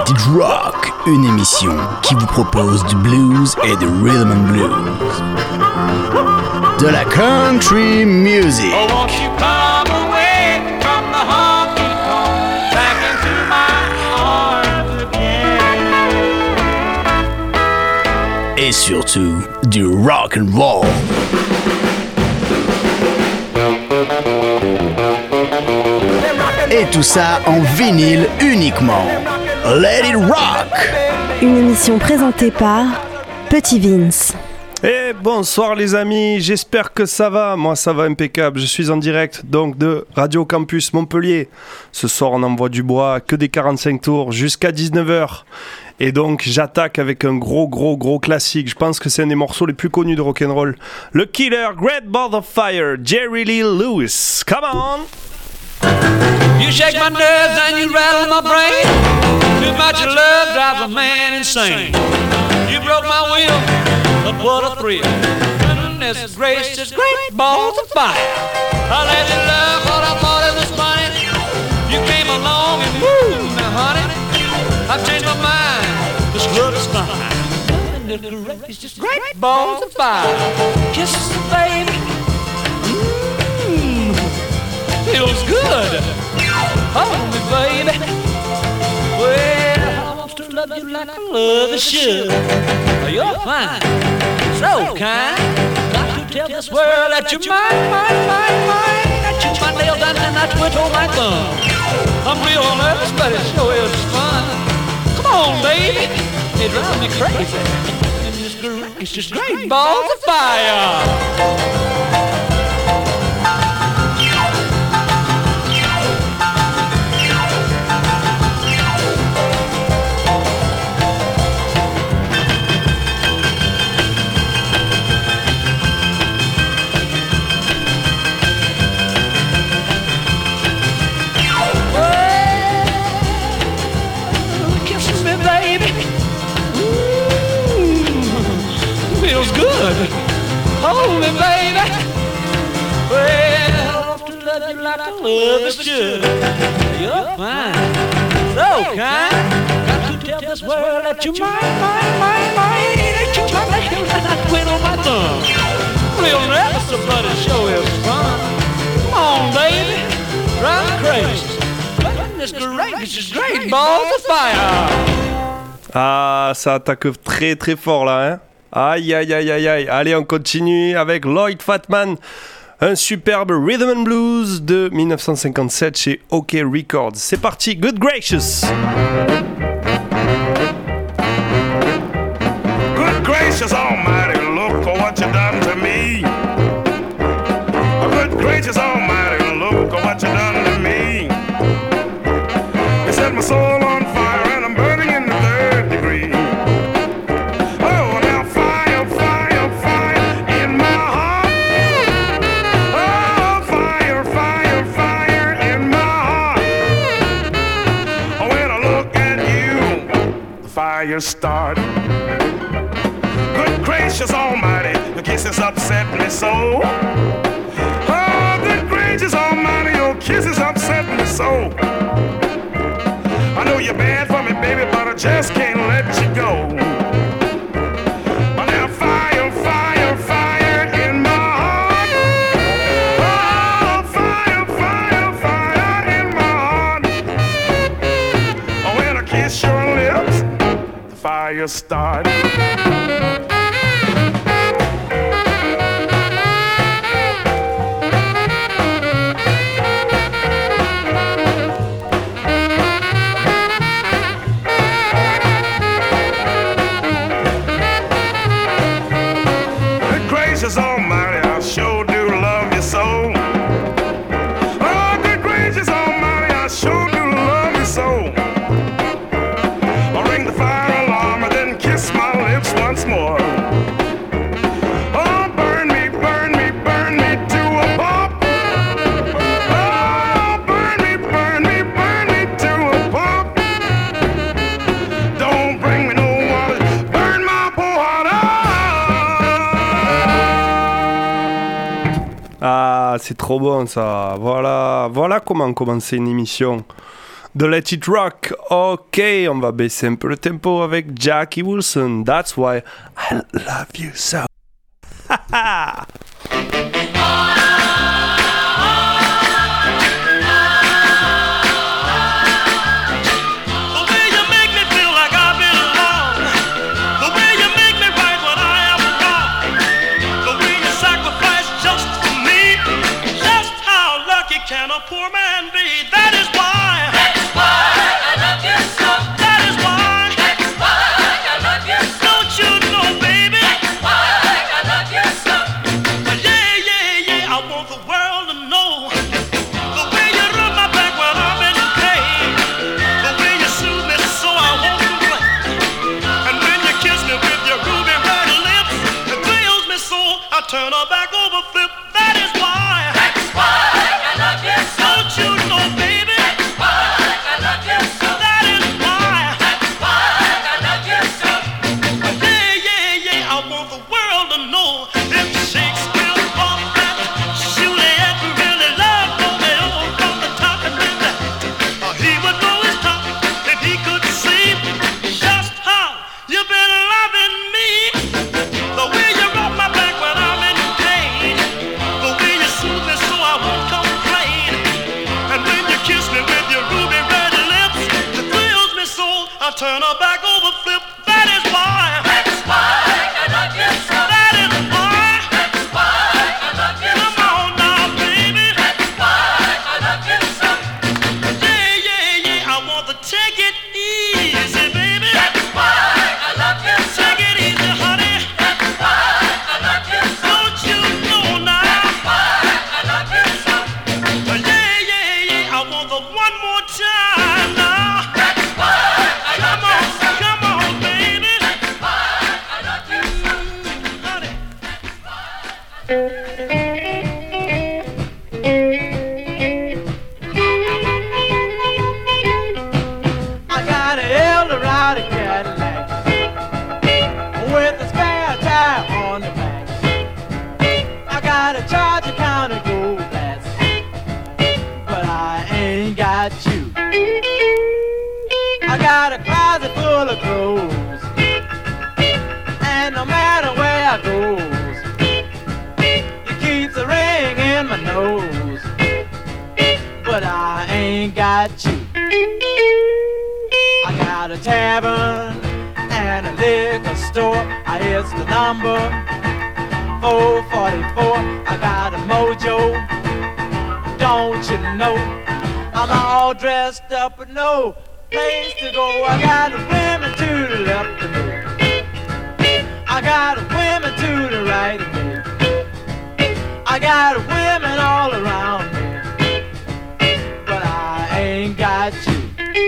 Let It Rock, une émission qui vous propose du blues et du rhythm and blues. De la country music. Oh, won't you come away from the honky tonk back into my arms again? Et surtout, du rock and roll. Et tout ça en vinyle uniquement. Let It Rock! Une émission présentée par Petit Vince. Et bonsoir les amis, j'espère que ça va. Moi ça va impeccable, je suis en direct donc de Radio Campus Montpellier. Ce soir on envoie du bois, que des 45 tours jusqu'à 19h. Et donc j'attaque avec un gros classique. Je pense que c'est un des morceaux les plus connus de rock'n'roll. Le Killer, Great Ball of Fire, Jerry Lee Lewis. Come on! You shake my nerves and you rattle my brain. Too much of love drives a man insane. You broke my will, but what a thrill. Goodness gracious, great balls of fire. I let you love what I thought it was funny. You came along and woo, now honey, I've changed my mind. This love is fine. Goodness gracious, great balls of fire. Kisses, baby. Feels good. Hold me, baby. Well, I want to love you like I love a should. You're fine, so kind. Got to tell this world that you're mine. That you my nails down and I twiddle my thumb. I'm real nervous, but it sure is fun. Come on, baby. It drives me crazy. It's just great balls of fire. Good. Hold me, baby. Well, I want to love you like I love is should. You're fine, so kind. Got to tell this world that you're mine. That you my nails and I twiddle my thumb. Real nervous, but it sure is fun. Come on, baby, drive me crazy. Goodness gracious, great balls of fire. Ah, ça attaque très fort là, hein. Aïe. Allez, on continue avec Lloyd Fatman, un superbe rhythm and blues de 1957 chez OK Records. C'est parti, Good Gracious. Good gracious almighty, look what you done to me. Good gracious almighty, look what you done to me. You set my soul on fire and I'm burning in the third degree. Fire start. Good gracious almighty, your kisses upset me so. Oh, good gracious almighty, your kisses upset me so. I know you're bad for me, baby, but I just can't let you go. But now fire in my heart. Oh, fire in my heart. Oh, when I kiss your lips, fire start. Good gracious almighty, I sure do love you so. Oh, good gracious almighty, I sure do love you so. I'll ring the fire alarm and then kiss my lips once more. Oh, burn me to a pulp. Oh, burn me to a pulp. Don't bring me no water, burn my poor heart out. Ah, c'est trop bon ça. Voilà comment commencer une émission. de Let It Rock. Ok, on va baisser un peu le tempo avec Jackie Wilson. That's why I love you so. Ha ha! Can a poor man be? That is why. That's why I love you so. That is why. That's why I love you so. Don't you know, baby? That's why I love you so. Yeah, yeah, yeah. I want the world to know the way you rub my back when I'm in pain, the way you soothe me so I won't complain, and when you kiss me with your ruby red lips, it thrills me so I turn her back over flip. That is why. That's why. Don't you know, baby? That's why I love you so. That is why. That's why I love you so. Yeah, yeah, yeah. I want the world to know if Shakespeare thought that Juliet really loved Romeo from the top and then that he would know his top if he could see just how you've been loving me. The way you rub my back when I'm in pain, the way you soothe me so I won't complain, and when you kiss me with your ruby red lips, it thrills me so I turn her back over flip. That is why. That's why I love you so. That is why. That's why I love you so. Come on now, baby. That's why I love you so. Yeah, yeah, yeah. I want to take it easy, baby. That's why I love you so. Take it easy, honey. That's why I love you so. Don't you know now? That's why I love you so. Yeah, yeah, yeah. I want the one more time now. That's why I love you so. Come on, baby. That's why I love you so. Honey. I got an Eldorado Cadillac with a spare tire on the back. I got a Charger County gold glass, but I ain't got you. I got a closet full of clothes, and no matter where I goes, it keeps a ring in my nose, but I ain't got you. I got a tavern and a liquor store. I hits the number 444. I got a mojo, don't you know? I'm all dressed up with no place to go. I got women to the left of me, I got women to the right of me, I got women all around me, but I ain't got you.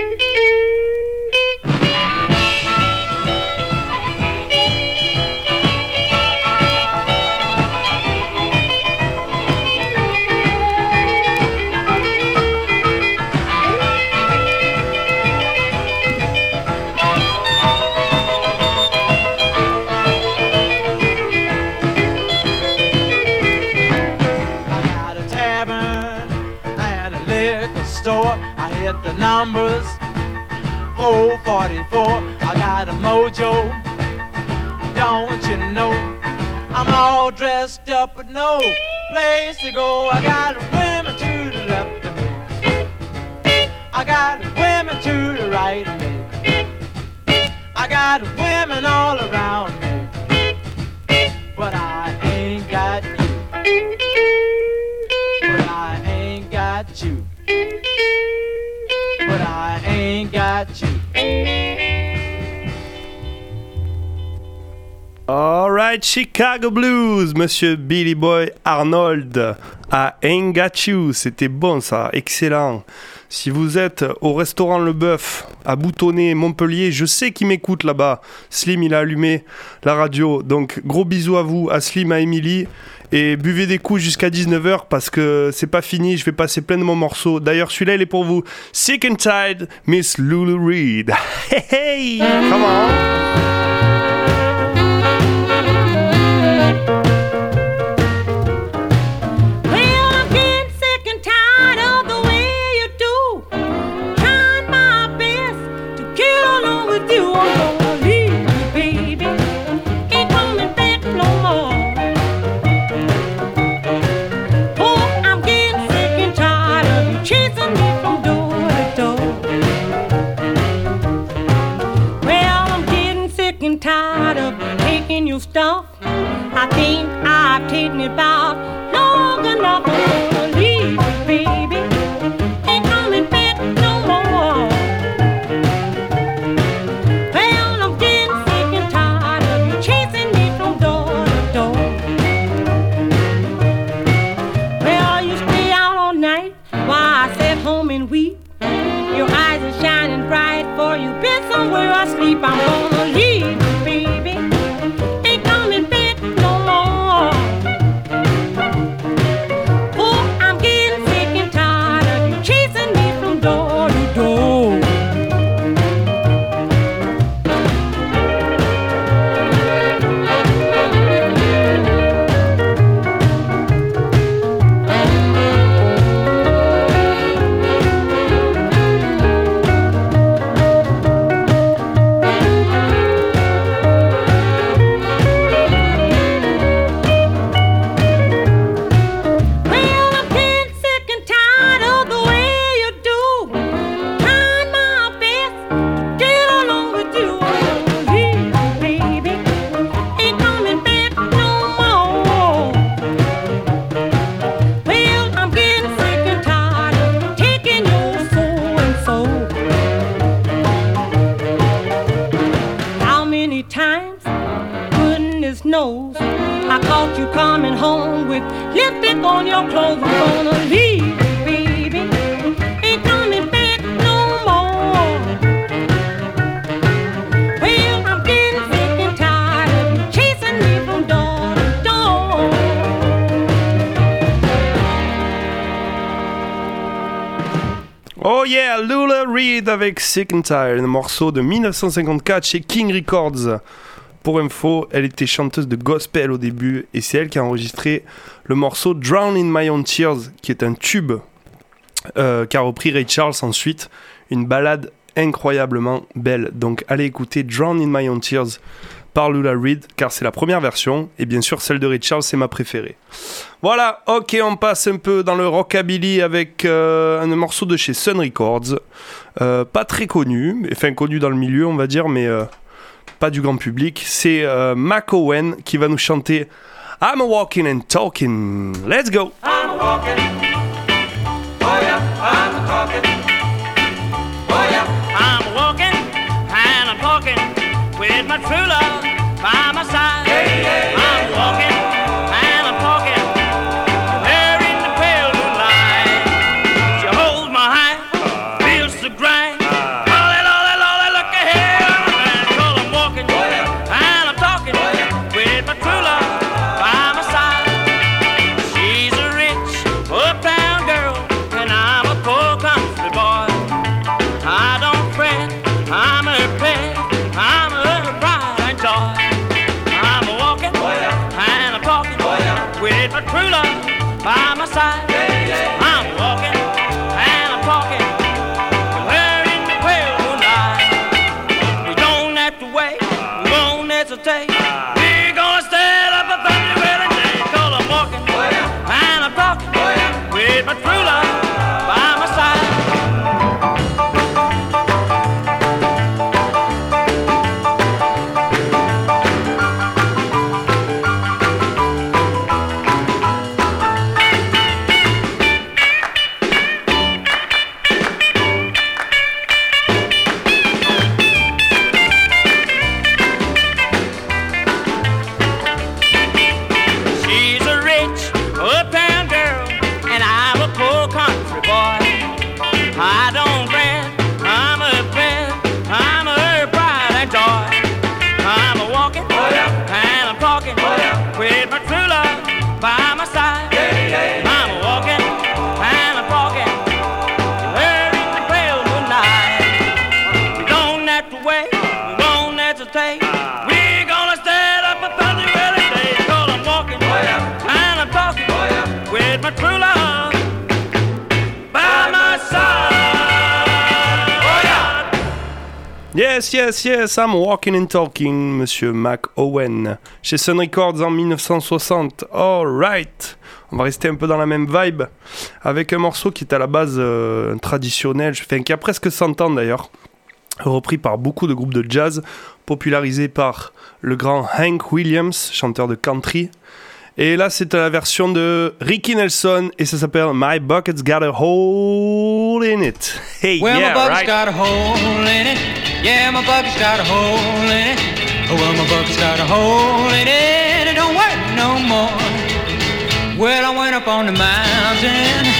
I hit the numbers 444. I got a mojo, don't you know? I'm all dressed up with no place to go. I got women to the left of me, I got women to the right of me, I got women all around me, but I ain't got you. But I ain't got you. But I ain't got you. Alright, Chicago Blues, Monsieur Billy Boy Arnold. I Ain't Got You, c'était bon ça, excellent. Si vous êtes au restaurant Le Bœuf à Boutonnet, Montpellier, je sais qu'il m'écoute là-bas. Slim, il a allumé la radio. Donc gros bisous à vous, à Slim, à Emily. Et buvez des coups jusqu'à 19h parce que c'est pas fini, je vais passer plein de mon morceaux. D'ailleurs, celui-là, il est pour vous. Sick and Tired, Miss Lulu Reed. Hey, hey, come on. Well, I'm getting sick and tired of the way you do, trying night while I sit home and weep. Your eyes are shining bright, for you've been somewhere asleep. I'm gonna leave you, baby. Ain't coming back no more. Oh, I'm getting sick and tired of you chasing me from door to door. On your clothes, I'm gonna leave you, baby. Ain't coming back no more. Well, I'm getting sick and tired of you chasing me from door to door. Oh yeah, Lula Reed avec Sick and Tired, un morceau de 1954 chez King Records. Pour info, elle était chanteuse de gospel au début et c'est elle qui a enregistré le morceau Drown in My Own Tears, qui est un tube qu'a repris Ray Charles ensuite, une ballade incroyablement belle. Donc allez écouter Drown in My Own Tears par Lula Reed, car c'est la première version et bien sûr celle de Ray Charles c'est ma préférée. Voilà, ok, on passe un peu dans le rockabilly avec un morceau de chez Sun Records, pas très connu, enfin connu dans le milieu on va dire, mais pas du grand public. C'est Mac Owen qui va nous chanter I'm a walking and talking. Let's go. I'm a walking, oh yeah, I'm a talking, oh yeah. I'm a walking and I'm talking with my true love by my side. Yeah, yeah, yeah. I'm walking and I'm talking there in the pale moonlight. She holds my hand, feels the grind. Lolly, look ahead. I'm walking and I'm talking with my true love. True love by my side. Yeah, yeah. I'm walking and I'm talking there in the pale moonlight. We don't have to wait, we won't hesitate. We're gonna stand up a thunder every day. 'Cause I'm walking and I'm talking with my true love by my side. Yes, I'm walking and talking, monsieur Mac Owen, chez Sun Records en 1960. Alright, on va rester un peu dans la même vibe, avec un morceau qui est à la base traditionnel, enfin, qui a presque 100 ans d'ailleurs, repris par beaucoup de groupes de jazz, popularisé par le grand Hank Williams, chanteur de country. Et là, c'est la version de Ricky Nelson et ça s'appelle My Bucket's Got a Hole in It. Hey, well, yeah, my bucket's right. got a hole in it. Yeah, my bucket's got a hole in it. Oh, well, my bucket's got a hole in it. It don't work no more. Well, I went up on the mountain.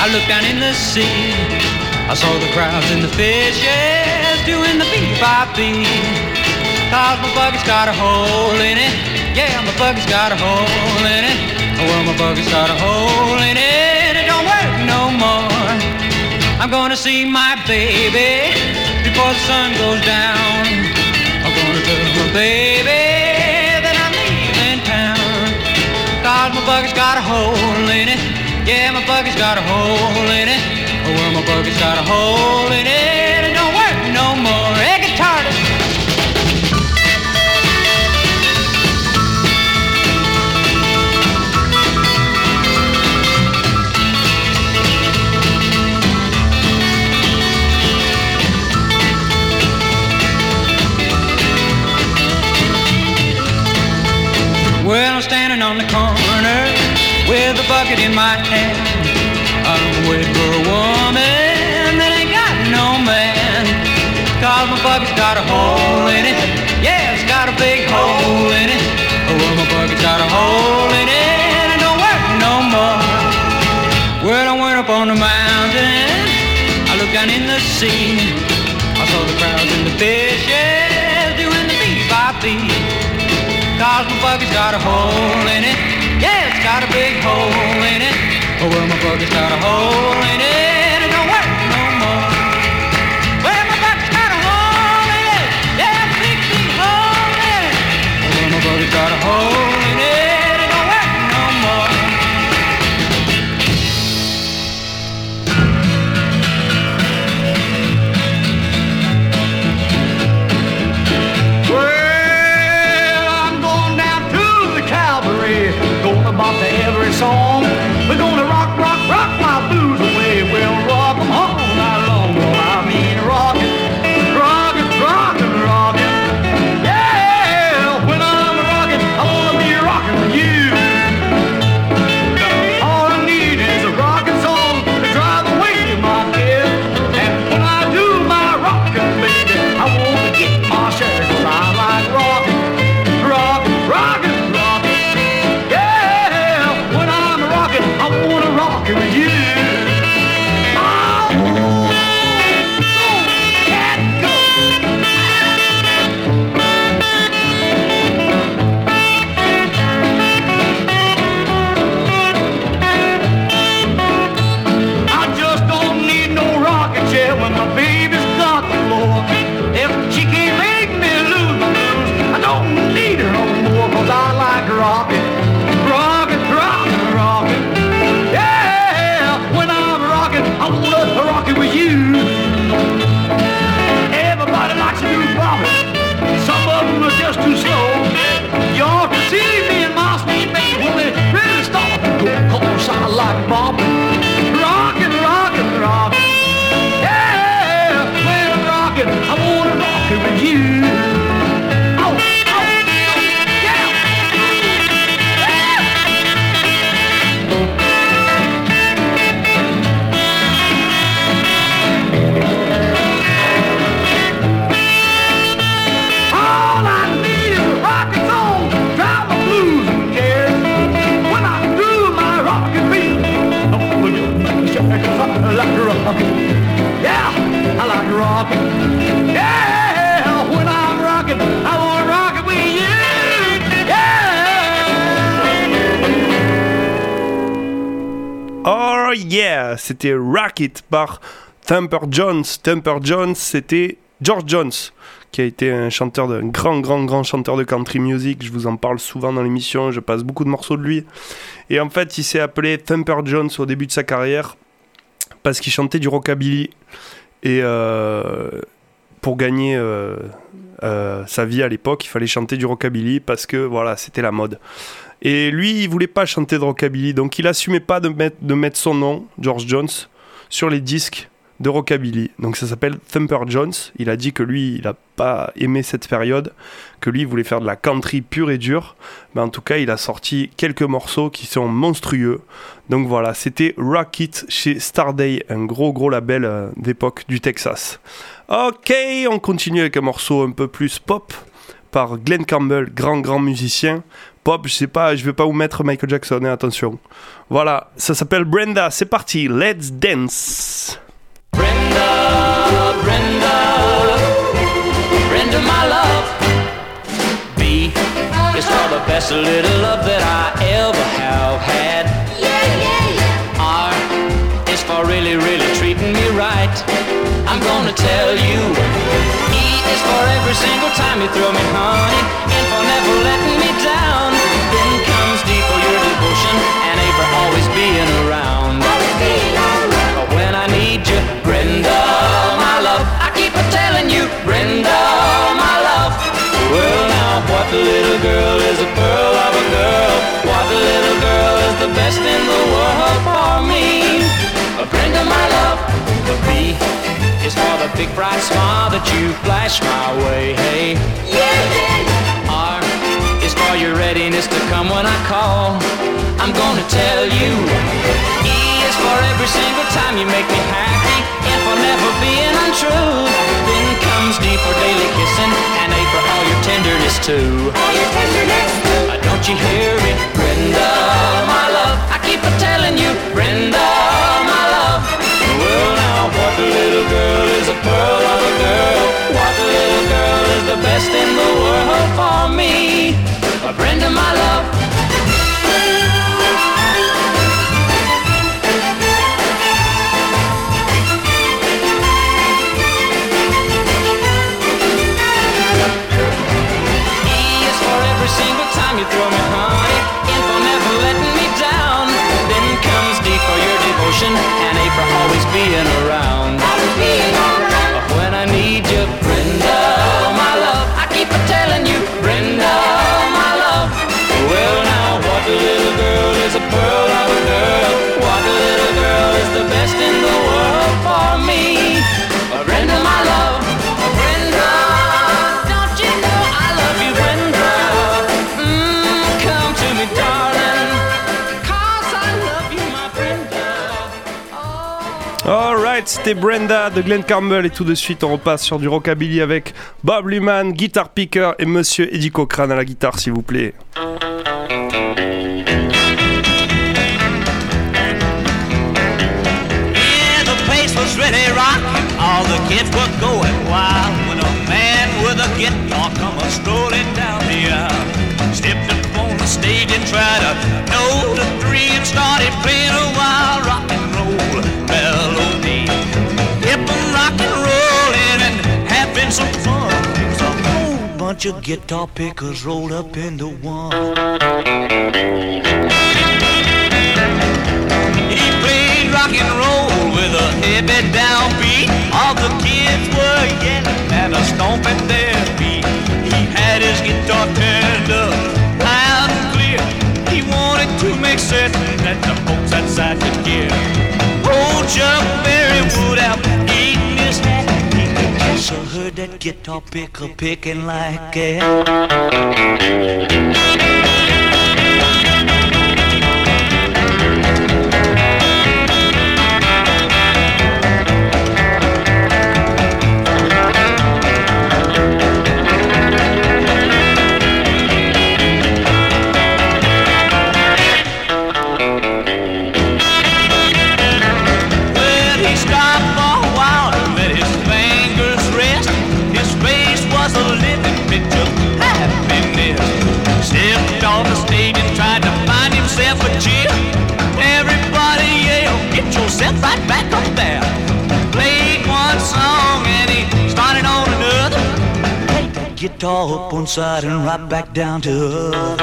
I looked down in the sea. I saw the crowds and the fishes doing the beep-bop-beep. 'Cause my bucket's got a hole in it. Yeah, my bucket's got a hole in it. Well, my bucket's got a hole in it. It don't work no more. I'm gonna see my baby before the sun goes down. I'm gonna tell my baby that I'm leaving town. 'Cause my bucket's got a hole in it. Yeah, my bucket's got a hole in it. Well, my bucket's got a hole in it. It don't work no more. Hey, guitarist. Well, I'm standing on the corner with a bucket in my hand. I'm waiting for a woman that ain't got no man. 'Cause my bucket's got a hole in it. Yeah, it's got a big hole in it. Well, my bucket's got a hole in it. It don't work no more. Well, I went up on the mountain. I looked down in the sea. I saw the crowds and the fishes doing the beep-bop-beep. 'Cause my bucket's got a hole in it. Yeah, it's got a big hole in it. Oh, well, my bucket's got a hole in it. It don't work no more. Well, my bucket's got a hole in it. Yeah, a big, big hole in it. Oh, well, my bucket's got a hole in it. It don't work no more. About to every song. We're gonna rock, rock, rock my blues away. We'll rock 'em all night long. Well, I mean rockin', rockin', rockin', rockin'. Yeah, when I'm rockin', I wanna be rockin' with you. All I need is a rockin' song to drive away my cares. And when I do my rockin', baby, I wanna get my share. 'Cause I like rockin', rockin', rockin'. I wanna rock it with you. Oh, can't go. I just don't need no rocking chair when my baby's got the floor. If she can't make me lose my blues, I don't need her no more. 'Cause I like rocking, rocking, rocking, rocking. I wanna rock it with you. Everybody likes to do bopping. Some of them are just too slow. You ought to see me and my speed baby when they really start to go. 'Cause I like bopping. Rockin', rockin', rockin'. Yeah, when I'm rockin', I wanna rock it with you. Oh, oh, yeah. I like rockin', yeah, I like rockin', yeah, when I'm rockin', I wanna rock it with you, yeah. Oh yeah, c'était Rock It par Thumper Jones. Thumper Jones, c'était George Jones, qui a été un chanteur, un grand chanteur de country music. Je vous en parle souvent dans l'émission, je passe beaucoup de morceaux de lui. Et en fait, il s'est appelé Thumper Jones au début de sa carrière parce qu'il chantait du rockabilly. Et pour gagner sa vie à l'époque, il fallait chanter du rockabilly parce que voilà, c'était la mode. Et lui, il voulait pas chanter de rockabilly, donc il assumait pas de mettre son nom, George Jones, sur les disques de rockabilly. Donc ça s'appelle Thumper Jones. Il a dit que lui, il a pas aimé cette période, que lui, il voulait faire de la country pure et dure. Mais en tout cas, il a sorti quelques morceaux qui sont monstrueux. Donc voilà, c'était Rock It chez Starday, un gros label d'époque du Texas. Ok, on continue avec un morceau un peu plus pop par Glenn Campbell, grand musicien. pop, je sais pas, je vais pas vous mettre Michael Jackson, hein, attention. Voilà, ça s'appelle Brenda, c'est parti, let's dance. Brenda, my love. B is for the best little love that I ever have had. R is for really, really treating me right. I'm gonna tell you. E is for every single time you throw me, honey. And for never letting me down. Then comes D for your devotion. And A for always being around. When I need you, Brenda, my love, I keep on telling you, Brenda, my love. Well now, what little girl is a pearl of a girl? What little girl is the best in the world for me? Brenda, my love. The B is for the big bright smile that you flash my way. Hey, R is for your readiness to come when I call. I'm gonna tell you. E is for every single time you make me happy, and for never being untrue. Then comes D for daily kissing, and A for all your tenderness too. Don't you hear it, Brenda, my love? I keep on telling you, Brenda, my love. Well now, what little girl is a pearl of a girl? What little girl is the best in the world for me? Brenda, my love. You throw me, honey, and for never letting me down. Then comes D for your devotion, and A for always being around. When I need you, Brenda, my love, I keep on telling you, Brenda, my love. Well now, what little girl is a pearl of a girl? What little girl is the best in the world for me? Brenda, my love. Brenda, don't you know I love you, Brenda? Alright, c'était Brenda de Glenn Campbell et tout de suite on repasse sur du rockabilly avec Bob Luman, guitar picker et Monsieur Eddie Cochran à la guitare s'il vous plaît. Yeah, the place was really rocking, all the kids were going wild when a man with a guitar come strolling down the aisle. Stepped up on the stage and tried a note or three and started playing a wild rock and roll melody. Kept on rock and rolling and having some fun. There's a whole bunch of guitar pickers rolled up into one. He played rock and roll with a heavy downbeat. All the kids were yelling and a stomping their feet. He had his guitar turned up loud and clear. He wanted to make certain that the folks outside could hear. Old Chuck Berry would out eating his hat. He could just have heard that guitar picker picking like that. Yourself right back up there. Played one song and he started on another. Take that guitar up one side and right back down to other.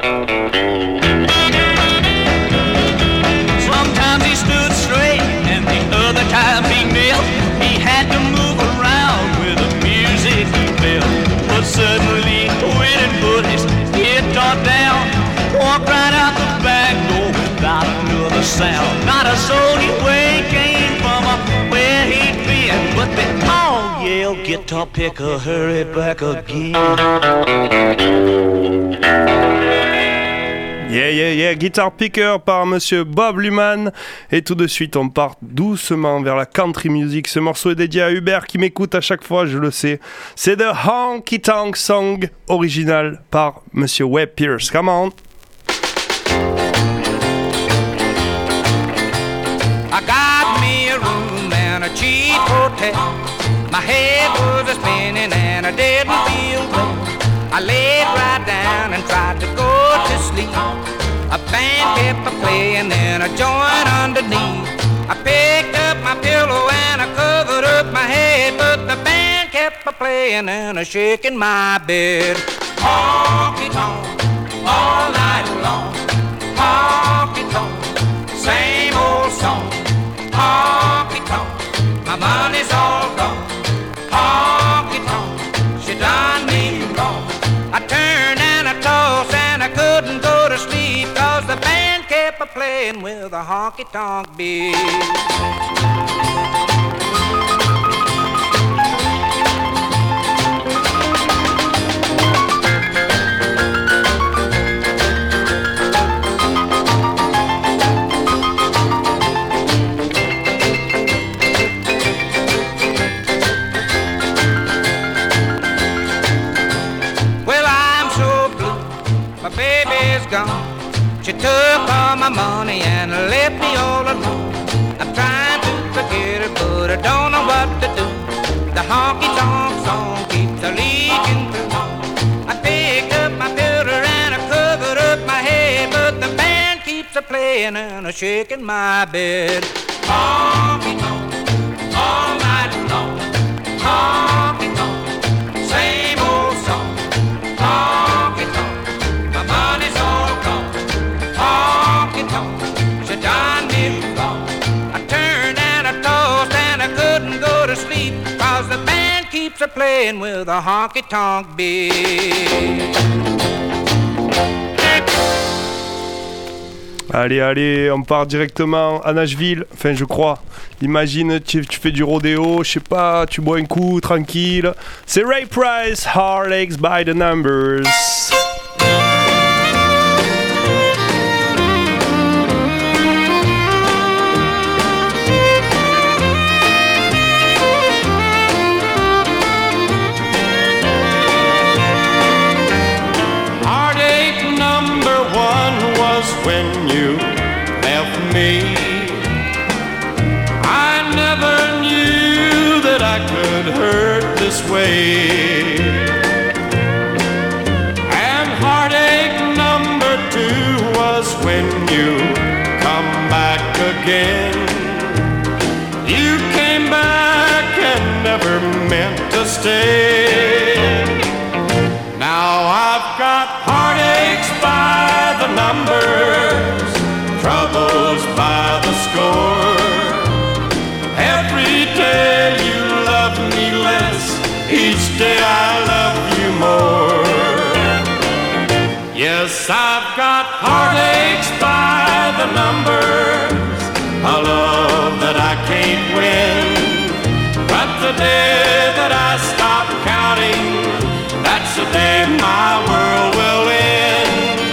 Sometimes he stood straight and the other time he knelt. He had to move around with the music he felt. But suddenly went and put his guitar down, walked right out the back door without another sound. Not a soul knew where he came from or where he'd been, but they all yelled, guitar picker, hurry back again. Guitar Picker par monsieur Bob Luman. Et tout de suite, on part doucement vers la country music. Ce morceau est dédié à Hubert qui m'écoute à chaque fois, je le sais. C'est The Honky Tonk Song, original par monsieur Webb Pierce. Come on. I got me a room and a cheap hotel. My head was a spinning and I didn't feel well. I laid right down and tried to go to sleep. A band kept a playing and a joint underneath. I picked up my pillow and I covered up my head, but the band kept a playing and a shaking my bed. Honky tonk, all night long. Honky tonk, same old song. Honky tonk, my money's all gone. Honky tonk, she done me wrong. I turned and I tossed and I couldn't go to sleep, 'cause the band kept a-playing with a honky-tonk beat. Gone. She took all my money and left me all alone. I'm trying to forget her, but I don't know what to do. The honky-tonk song keeps a leaking through. I picked up my pillow and I covered up my head, but the band keeps a playing and a shaking my bed. Honky-tonk, all night long. Honky-tonk, same old song. Honky-tonk, my money's all gone. Honky-tonk, she done me wrong. I turned and I tossed and I couldn't go to sleep, 'cause the band keeps a-playing with a honky-tonk beat. Allez, allez, on part directement à Nashville, enfin je crois. Imagine, tu fais du rodéo, je sais pas, tu bois un coup, tranquille. C'est Ray Price, Heartaches by the Numbers. When you left me, I never knew that I could hurt this way. And heartache number 2 was when you come back again. You came back and never meant to stay. Now I've got heartaches by the numbers, troubles by the score. Every day you love me less, each day I love you more. Yes, I've got heartaches by the numbers, a love that I can't win. But the day that I stop counting, that's the day my world will end.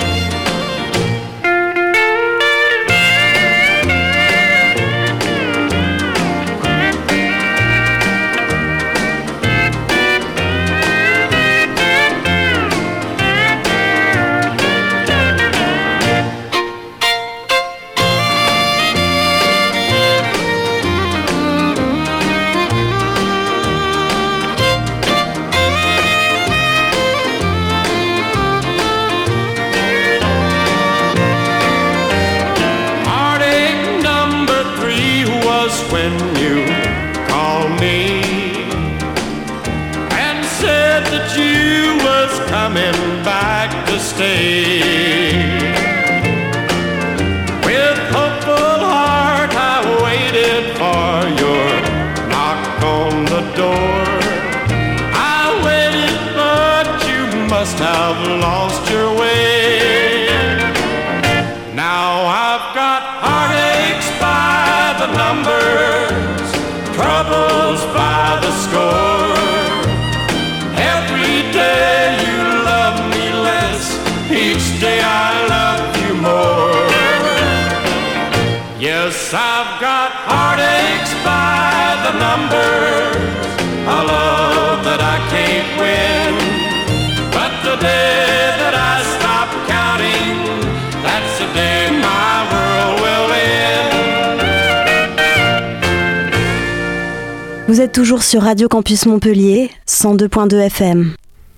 Coming back to stay. With hopeful heart I waited for your knock on the door. I waited, but you must have lost your way. Now I've got heartaches by the numbers, troubles by the score. Every day you love me less, each day I love you Vous êtes toujours sur Radio Campus Montpellier, 102.2 FM.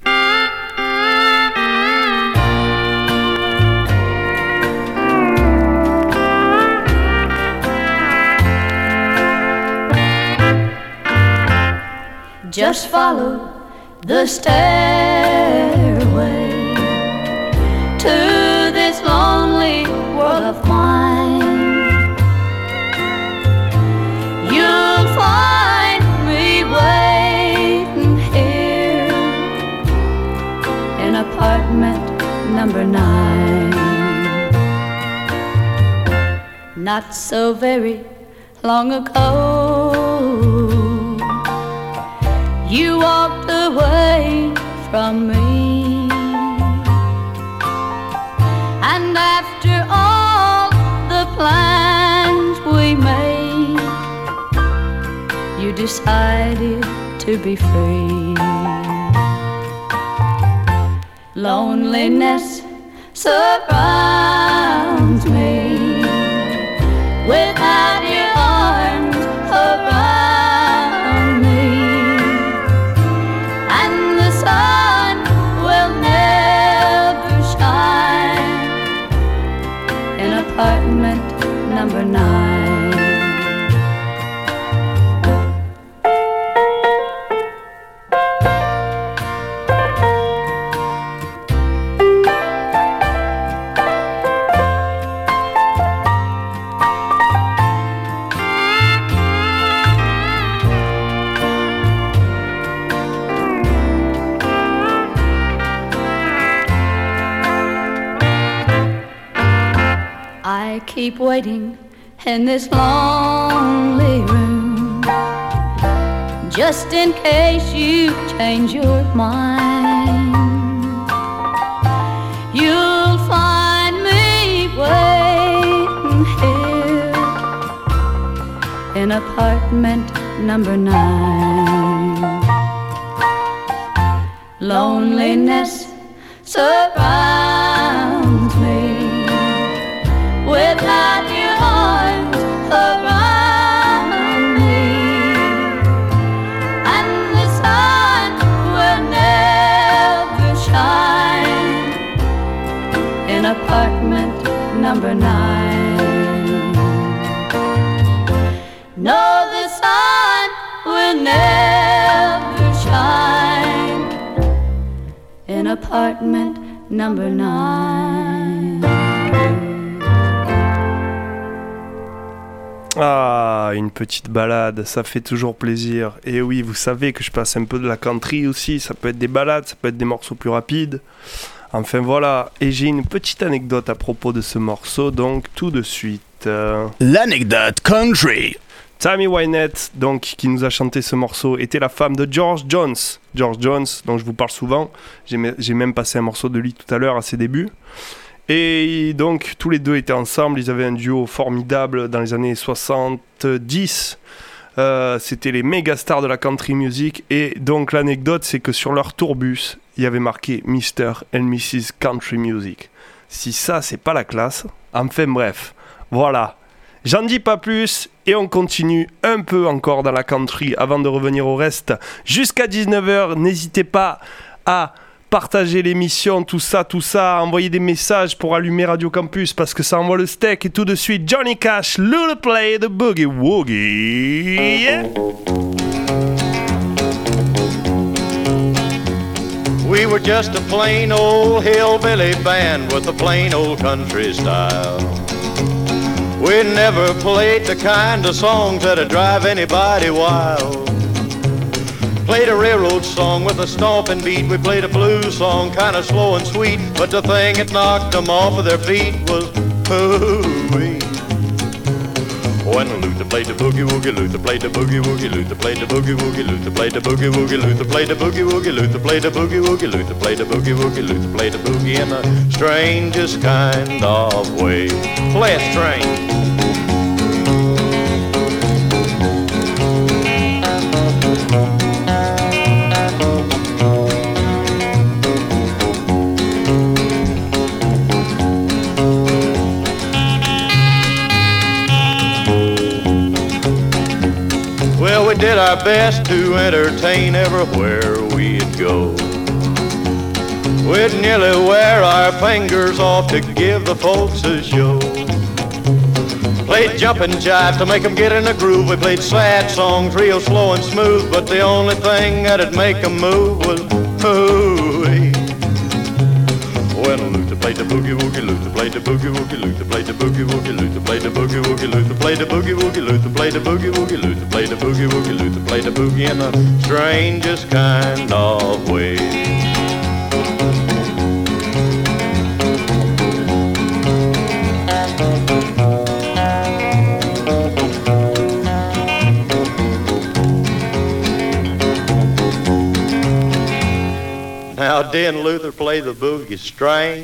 Just follow the stairway to this lonely world of mine. You'll find me waiting here in apartment number 9. Not so very long ago, you walked away from me, and after all the plans we made, you decided to be free. Loneliness surrounds me without your arms around me. Sun will never shine in apartment number 9. I keep waiting in this lonely room, just in case you change your mind. You'll find me waiting here in apartment number 9. Loneliness surrounds me without your arms around me, and the sun will never shine in apartment number 9. No, the sun will never shine in apartment number 9. Ah, une petite balade, ça fait toujours plaisir. Et oui, vous savez que je passe un peu de la country aussi, ça peut être des balades, ça peut être des morceaux plus rapides. Enfin voilà, et j'ai une petite anecdote à propos de ce morceau, donc tout de suite. L'anecdote country. Tammy Wynette, donc, qui nous a chanté ce morceau, était la femme de George Jones. George Jones, dont je vous parle souvent, j'ai même passé un morceau de lui tout à l'heure à ses débuts. Et donc, tous les deux étaient ensemble, ils avaient un duo formidable dans les années 70. C'était les méga stars de la country music. Et donc, l'anecdote, c'est que sur leur tourbus, il y avait marqué Mr. and Mrs. Country Music. Si ça, c'est pas la classe. Enfin bref, voilà. J'en dis pas plus et on continue un peu encore dans la country avant de revenir au reste. Jusqu'à 19h, n'hésitez pas à partager l'émission, tout ça, envoyer des messages pour allumer Radio Campus parce que ça envoie le steak. Et tout de suite, Johnny Cash, Lula Play, The Boogie Woogie. Yeah. We were just a plain old hillbilly band with a plain old country style. We never played the kind of songs that'd drive anybody wild. Played a railroad song with a stomping beat. We played a blues song, kind of slow and sweet. But the thing that knocked them off of their feet was hoo-wee. When Luther played the boogie woogie, Luther played the boogie woogie, Luther played the boogie woogie, Luther played the boogie woogie, Luther played the boogie woogie, Luther played the boogie woogie, Luther played the boogie woogie, Luther played the boogie in the strangest kind of way. Play it strange. did our best to entertain everywhere we'd go. We'd nearly wear our fingers off to give the folks a show. Played jumpin' jive to make 'em get in a groove. We played sad songs real slow and smooth, but the only thing that'd make 'em move was hooey. When Luther played the boogie woogie, Luther played the boogie woogie, Luther played the boogie woogie, Luther played the boogie woogie, Luther played the boogie woogie, Luther played the boogie woogie, Luther played the boogie woogie, Luther played the boogie in the strangest kind of way. Now didn't Luther play the boogie strange?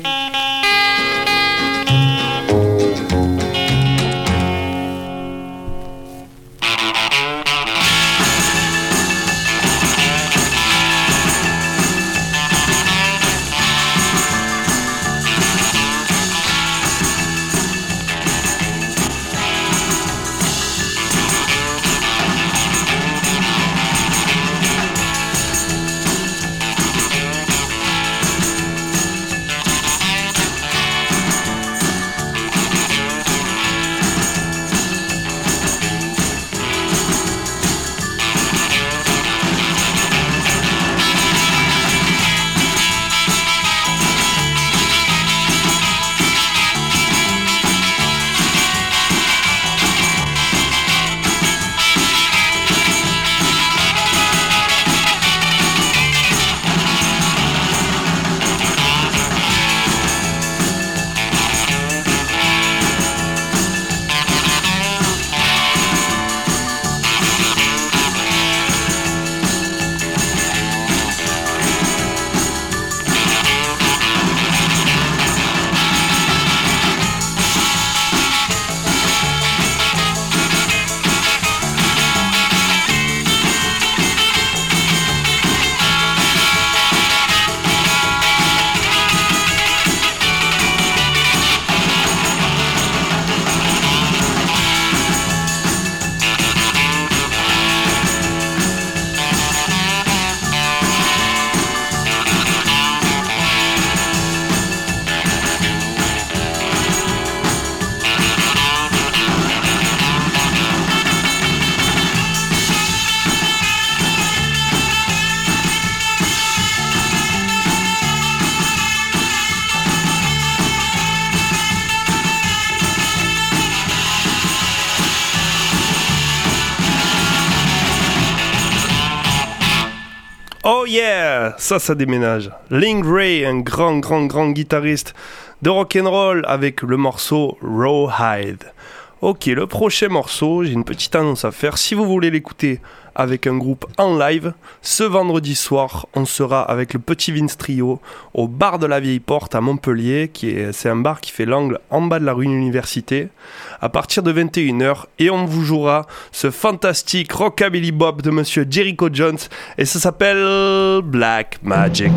Oh yeah, ça déménage. Ling Ray, un grand guitariste de rock'n'roll avec le morceau Rawhide. Ok, le prochain morceau, j'ai une petite annonce à faire. Si vous voulez l'écouter avec un groupe en live, ce vendredi soir, on sera avec le Petit Vince Trio au bar de la Vieille Porte à Montpellier, c'est un bar qui fait l'angle en bas de la rue Université, à partir de 21h, et on vous jouera ce fantastique rockabilly bop de Monsieur Jericho Jones, et ça s'appelle Black Magic.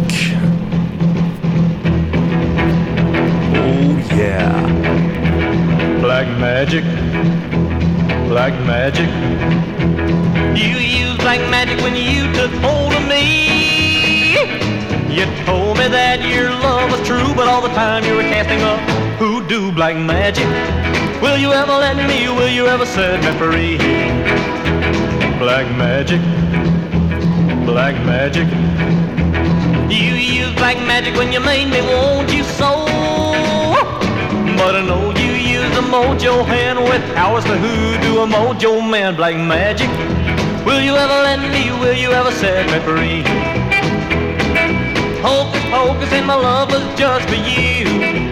Oh yeah. Black magic, black magic. You used black magic when you took hold of me. You told me that your love was true, but all the time you were casting a hoodoo black magic. Will you ever let me, will you ever set me free? Black magic, black magic. You used black magic when you made me want you so. But I know you use a mojo hand with powers to hoodoo a mojo man. Black magic. Will you ever let me, will you ever set me free? Hocus pocus and my love was just for you.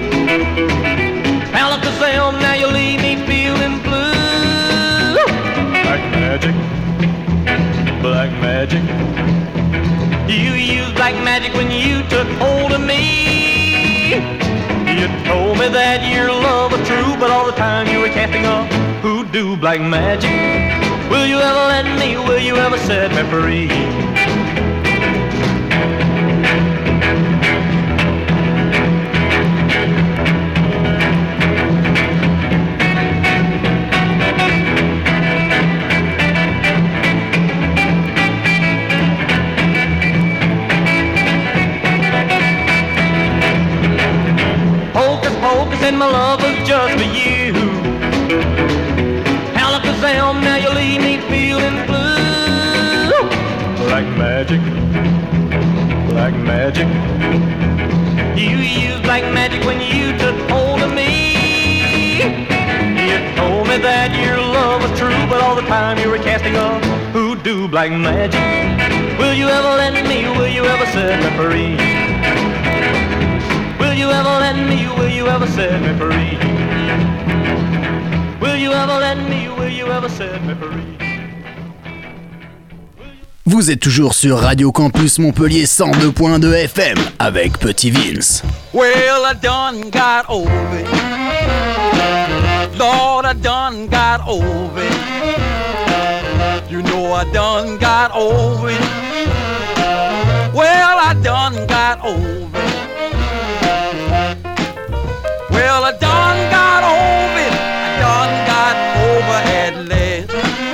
Alakazam, now you leave me feeling blue. Black magic, black magic. You used black magic when you took hold of me. You told me that your love was true, but all the time you were casting a hoodoo black magic. Will you ever let me, will you ever set me free? magic, black magic. You used black magic when you took hold of me. You told me that your love was true, but all the time you were casting a hoodoo black magic. Will you ever let me, will you ever set me free? Will you ever let me, will you ever set me free? Will you ever let me, will you ever set me free? Vous êtes toujours sur Radio Campus Montpellier 102.2 FM avec Petit Vince. Well, I done got over it. Lord, I done got over it. You know I done got over it. Well, I done got over it. Well, I done got over it. I done got over at last.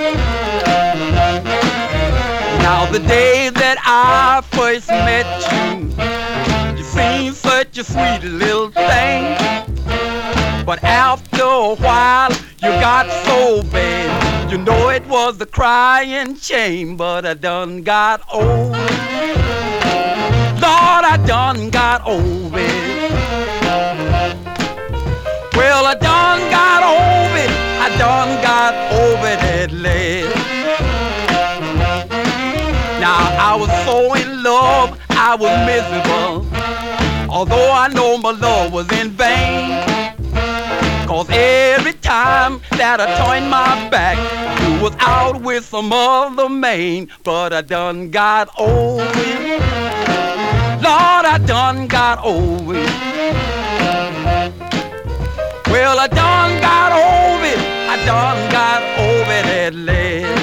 Now the day that I first met you, you seemed such a sweet little thing. But after a while, you got so bad. You know it was a crying shame, but I done got over it. Lord, I done got over it. Well, I done got over it. I done got over it at last. Now I was so in love, I was miserable. Although I know my love was in vain. 'Cause every time that I turned my back, you was out with some other man. But I done got over it. Lord, I done got over it. Well, I done got over it. I done got over it at last.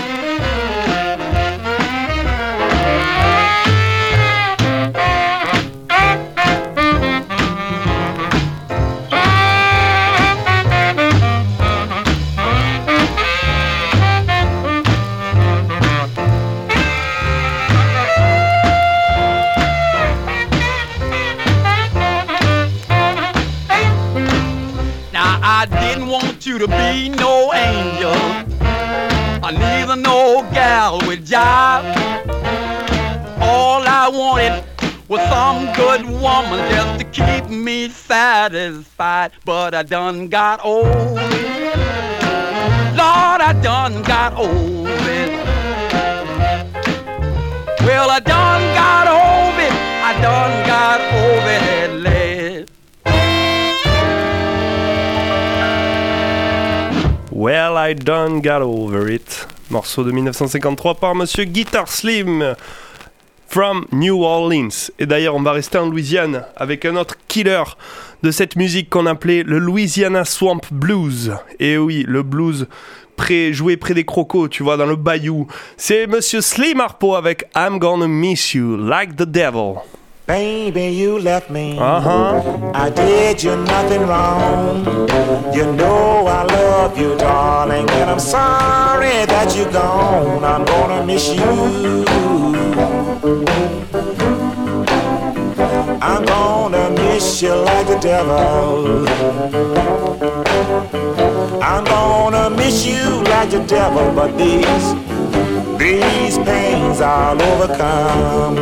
I didn't want you to be no angel, or neither no gal with jive. All I wanted was some good woman just to keep me satisfied. But I done got over it. Lord, I done got over it. Well, I done got over it. I done got over it at last. Well, I Done Got Over It. Morceau de 1953 par Monsieur Guitar Slim from New Orleans. Et d'ailleurs, on va rester en Louisiane avec un autre killer de cette musique qu'on appelait le Louisiana Swamp Blues. Et oui, le blues joué près des crocos, tu vois, dans le bayou. C'est Monsieur Slim Harpo avec I'm Gonna Miss You Like the Devil. Baby, you left me. I did you nothing wrong. You know I love you, darling, and I'm sorry that you're gone. I'm gonna miss you. I'm gonna miss you like the devil. I'm gonna miss you like the devil, but these pains I'll overcome.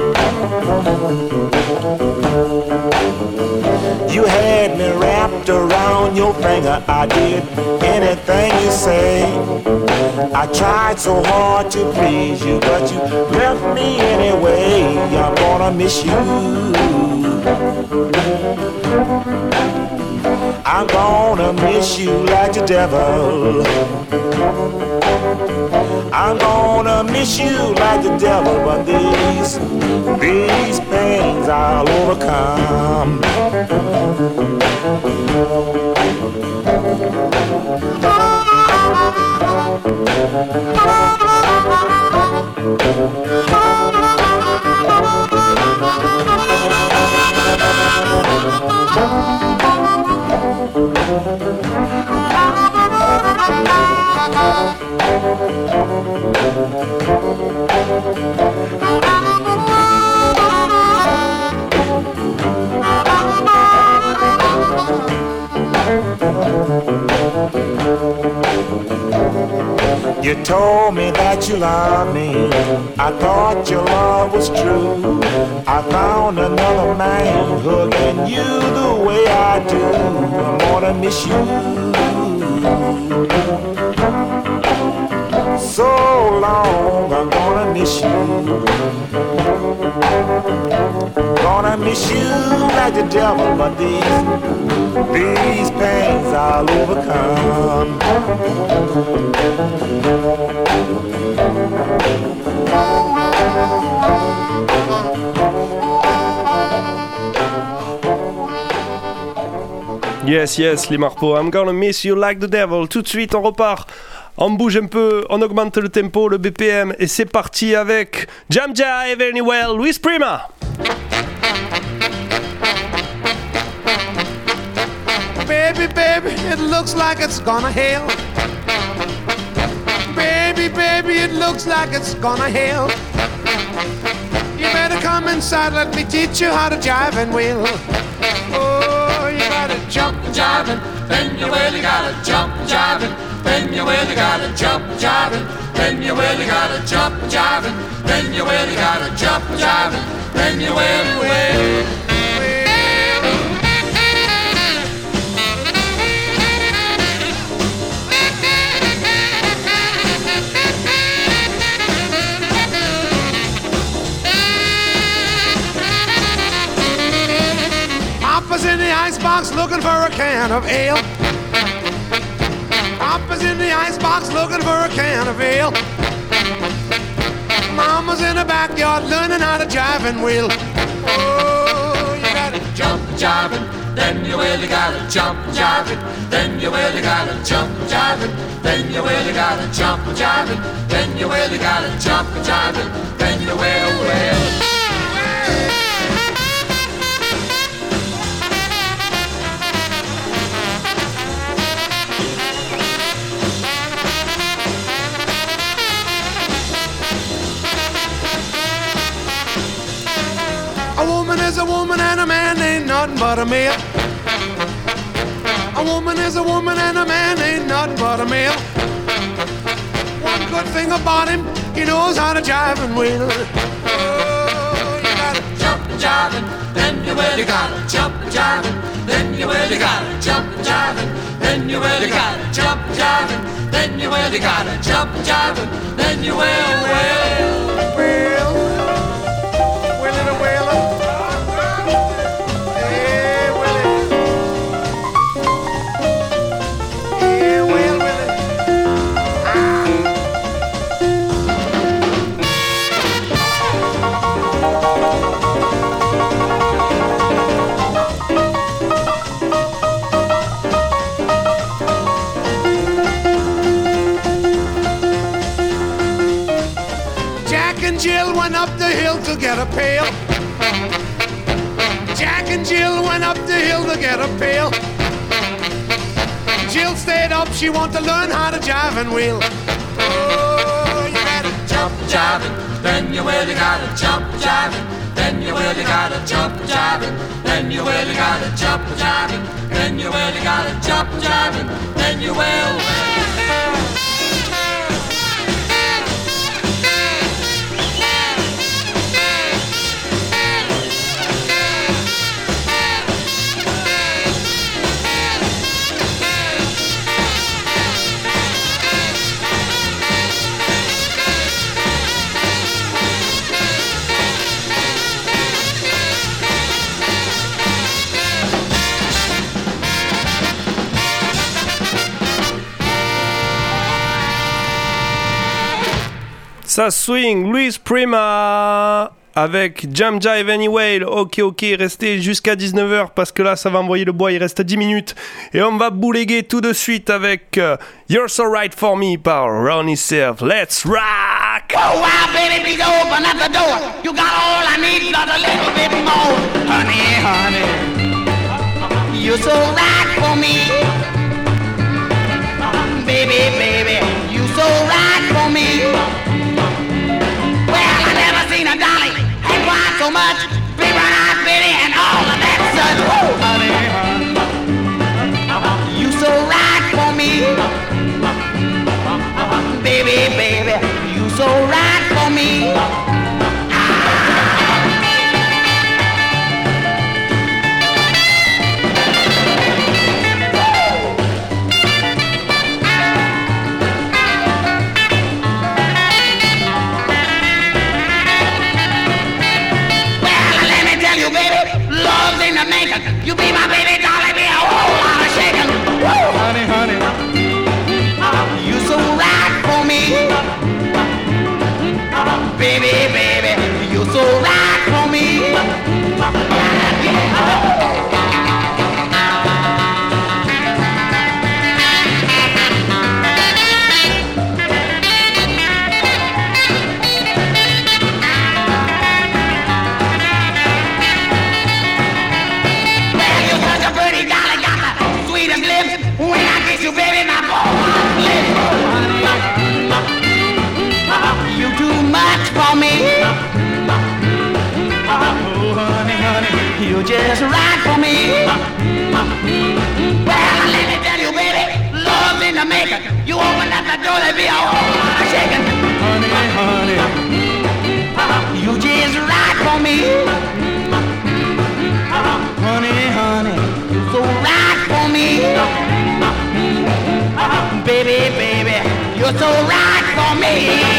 You had me wrapped around your finger. I did anything you say. I tried so hard to please you, but you left me anyway. I'm gonna miss you. I'm gonna miss you like the devil. I'm gonna miss you like the devil, but these pains I'll overcome. You told me that you love me. I thought your love was true. I found another man hugging you the way I do. I'm gonna miss you so long. I'm gonna miss you. Gonna miss you like the devil, but these pains I'll overcome. Yes, yes, les Marpeaux, I'm gonna miss you like the devil. Tout de suite, on repart. On bouge un peu, on augmente le tempo, le BPM, et c'est parti avec Jam Jive Anywhere, Luis Prima. Baby, baby, it looks like it's gonna hail. Baby, baby, it looks like it's gonna hail. You better come inside, let me teach you how to jive and wheel. Oh, you gotta jump and jive and then you really gotta jump and jive and then you really gotta jump and jive and then you really gotta jump and jive and then you really gotta jump and jive and then you will. Papa's in the icebox looking for a can of ale. Papa's in the icebox looking for a can of ale. Mama's in the backyard learning how to jive and wheel. Oh, you gotta jump jiving, then you really gotta jump jiving, then you really gotta jump jiving, then you really gotta jump jiving, then you really gotta jump jiving, then you will. A woman is a woman and a man ain't nothing but a male. A woman is a woman and a man ain't nothing but a male. One good thing about him, he knows how to jive and wheel. Oh, you gotta jump and jive and then you really gotta jump and jive and then you really gotta jump and jive and then you really gotta jump and jive and then you really gotta jump and jive and then you will. Jill went up the hill to get a pail. Jack and Jill went up the hill to get a pail. Jill stayed up, she wanted to learn how to jive and wheel. Oh, you gotta jump jiving, then you really gotta jump jiving, then you really gotta jump jiving, then you really gotta jump jiving, then you really gotta jump jiving, then you will. Ça swing, Luis Prima avec Jam Jive Anyway. Ok, restez jusqu'à 19h parce que là ça va envoyer le bois, il reste 10 minutes. Et on va bouléguer tout de suite avec You're So Right For Me par Ronnie Self. Let's rock! Oh wow, baby, please open up the door. You got all I need, plus a little bit more. Honey, honey, you're so right for me. Baby, baby, you're so right for me. Well, I never seen a dolly and cried so much. Be right, Betty, and all of that such. Oh, honey, honey, you so right for me. Baby, baby, you so baby, baby, you're so right for me. Well, you're such a pretty dolly, got the sweetest lips. When I kiss you, baby, my boy, you too much for me. Oh, honey, honey, you're just right for me. Well, let me tell you, baby, love's in the making. You open up the door, there be a whole lot of shaking. Honey, honey, you just right for me. Honey, honey, you're so right for me. Baby, baby, you're so right for me.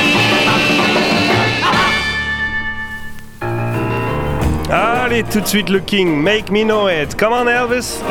Allez, tout de suite le King, Make Me Know It. Come on, Elvis.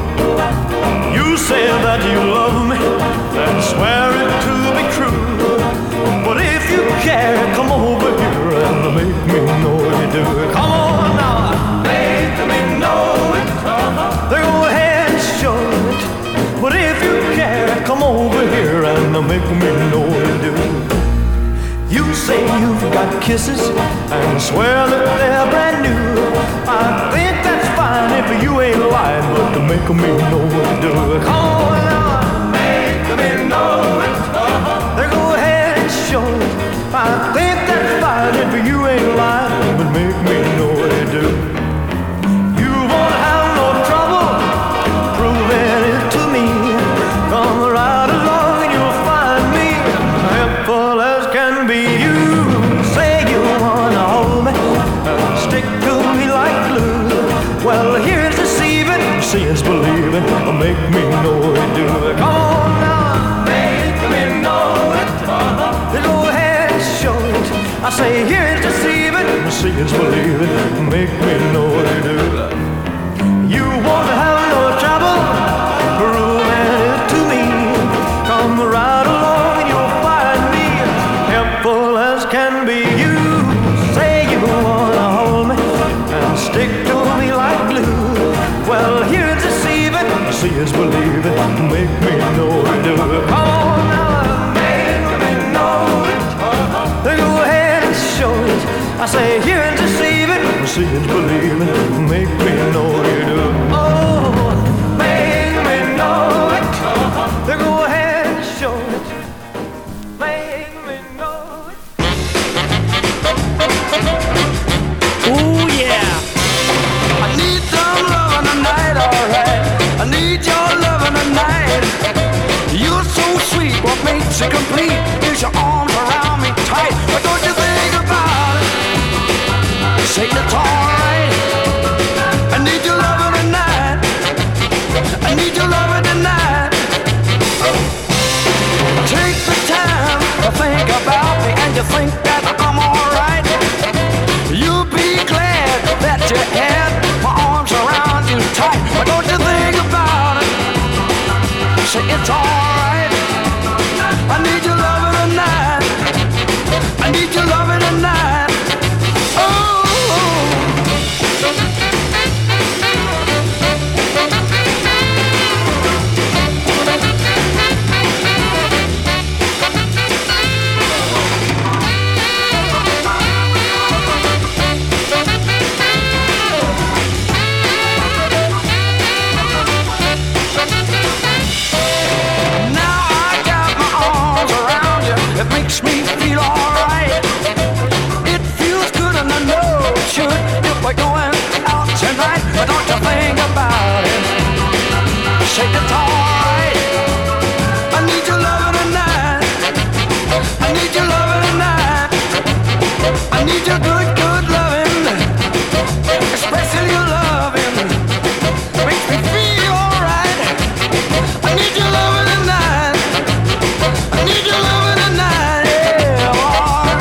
You say that you love me and swear it to be true. But if you care, come over here and make me know you do. Come on now, make me know it. Then go ahead and show it. But if you care, come over here and make me know you do. You say you've got kisses and swear that they're brand new. I think that's fine if you ain't lying, but to make me know what to do. Come on now, make me know it. Then go ahead and show it. I think that's fine if you ain't lying, but make me know what to do. You won't have no trouble proving it to me. Come right along and you'll find me helpful as can be. You say you wanna hold me and stick to me like glue. Well, here's deceiving, seeing's believing. Make me know you do. Come on now, make me know it. Then go ahead and show it. I say here's deceiving, seeing's believing. Make me know you do. You won't have no trouble proving it to me. Come right along and you'll find me helpful as can be. You say you wanna hold me and stick to me like glue. Well, here's deceiving, see is believing. Make me know you do. Come on now, make me know it. Then go ahead and show it. I say here's deceiving, see is believing. Make me know you do. Oh, make me know it. Then go ahead and show it. Make me know it. Ooh, yeah. I need some loving tonight, alright. I need your loving tonight. You're so sweet, what makes it complete is your arms around me tight. But don't you think about it? Say it's alright. I need your loving tonight. I need your loving tonight. Take the time to think about me and you think that I'm alright. You'll be glad that you had my arms around you tight. But don't you think about it? Say it's alright. I need your loving tonight. I need your loving tonight. Oh. It makes me feel alright. It feels good and I know it should if we're going out tonight. But don't you think about it? Say it's alright. I need your loving tonight. I need your loving tonight. I need your good, good loving. Especially your loving. Makes me feel alright. I need your loving tonight. I need your loving tonight, yeah, boy.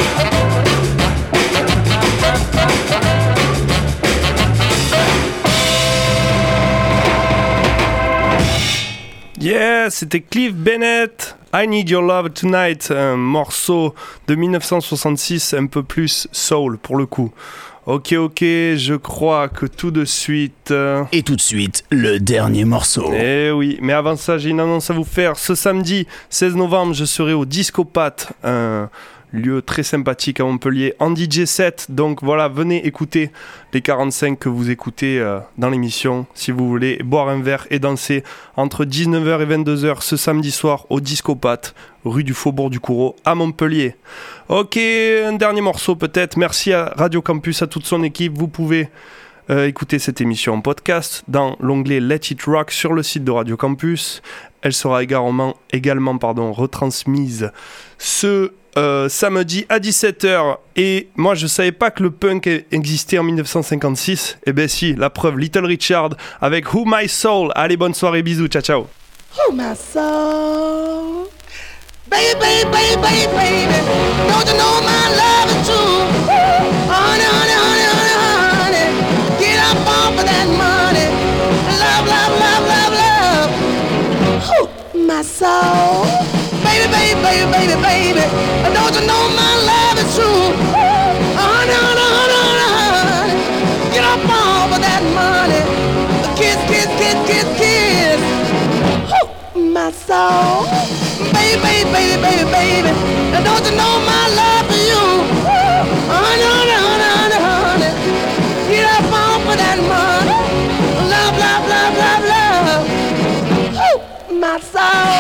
Yeah, c'était Cliff Bennett I Need Your Love Tonight, un morceau de 1966, un peu plus soul pour le coup. Ok, je crois que tout de suite... Et tout de suite, le dernier morceau. Eh oui, mais avant ça, j'ai une annonce à vous faire. Ce samedi 16 novembre, je serai au Discopath, un lieu très sympathique à Montpellier, en DJ set. Donc voilà, venez écouter les 45 que vous écoutez dans l'émission, si vous voulez boire un verre et danser entre 19h et 22h ce samedi soir au Discopath, rue du Faubourg du Coureau à Montpellier. Ok, un dernier morceau peut-être. Merci à Radio Campus, à toute son équipe. Vous pouvez écouter cette émission en podcast dans l'onglet Let It Rock sur le site de Radio Campus. Elle sera également retransmise ce samedi à 17h. Et moi je savais pas que le punk existait en 1956. Eh ben si, la preuve, Little Richard avec Who My Soul. Allez, bonne soirée, bisous, ciao ciao. Who my soul, baby, baby, baby, baby, don't you know my love is true? Honey, honey, honey, honey, honey, get up off of that money. Love, love, love, love, love. Who my soul, baby, baby, baby, baby, baby, don't you know my love is true? Honey, honey, honey, honey, honey, get up off of that money. Kiss, kiss, kiss, kiss, kiss. My soul, baby, baby, baby, baby, baby, and don't you know my love for you? Honey, honey, honey, honey, honey, get up off of that money. Love, love, love, love, love. My soul.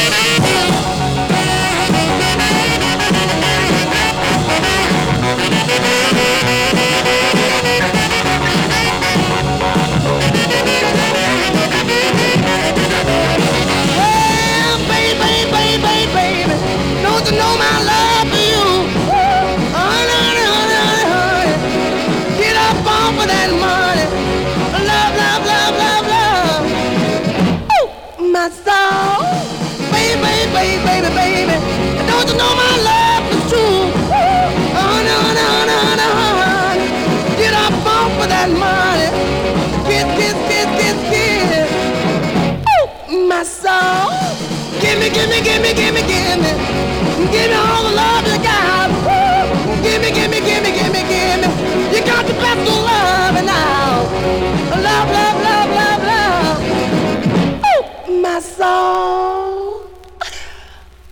Don't you know my love for you? Honey, honey, honey, honey, honey, get up off of that money. Love, love, love, love, love. Ooh, my soul, baby, baby, baby, baby, baby. Don't you know my love is true? Honey, honey, honey, honey, honey, get up off of that money. Kiss, kiss, kiss, kiss, kiss. Ooh, my soul. Gimme, gimme, gimme, gimme, gimme. Give me all the love you got. Gimme, gimme, gimme, gimme, gimme. You got the best of love now. Love, love, love, love, love. Ooh, my soul.